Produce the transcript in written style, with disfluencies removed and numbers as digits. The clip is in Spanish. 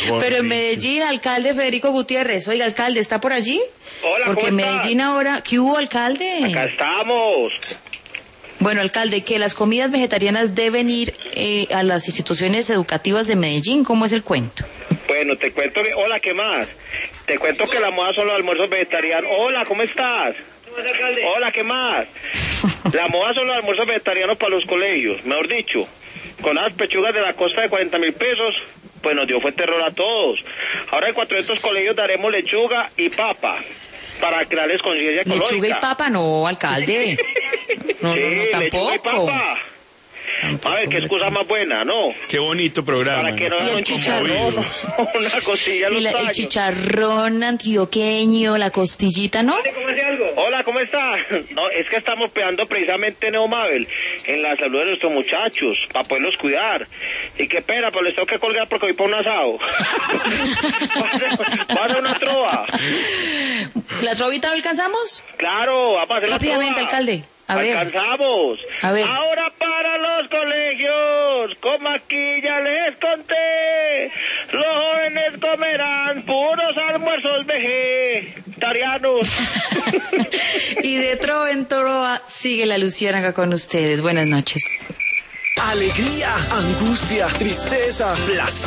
Pero en Medellín, alcalde Federico Gutiérrez. Oiga, alcalde, ¿está por allí? Hola, porque en Medellín ahora... ¿Qué hubo, alcalde? Acá estamos. Bueno, alcalde, que las comidas vegetarianas deben ir a las instituciones educativas de Medellín. ¿Cómo es el cuento? Bueno, te cuento que... Hola, ¿qué más? Te cuento que la moda son los almuerzos vegetarianos. Hola, ¿cómo estás? Hola, ¿qué más? La moda son los almuerzos vegetarianos para los colegios, mejor dicho. Con las pechugas de la costa de 40.000 pesos, pues nos dio fue terror a todos. Ahora en 400 colegios daremos lechuga y papa para crearles conciencia ecológica. Lechuga y papa no, alcalde. No, sí, no, tampoco. Lechuga y papa. A ver, qué excusa más buena, ¿no? Qué bonito programa. Para que no Y el chicharrón. Una costilla a los el tallos. chicharrón antioqueño, la costillita, ¿no? Hola, ¿cómo está? No, es que estamos pegando precisamente Neomabel en la salud de nuestros muchachos, para poderlos cuidar. Y qué pena, pero les tengo que colgar porque voy por un asado. ¿Va a hacer una trova? ¿La trovita no alcanzamos? Claro, vamos a hacer la trova. Rápidamente, alcalde. A ver. Alcanzamos. A ver. Ahora para los colegios, como aquí ya les conté, los jóvenes comerán puros almuerzos vegetarianos. Y de trova en trova sigue la luciérnaga con ustedes. Buenas noches. Alegría, angustia, tristeza, placer.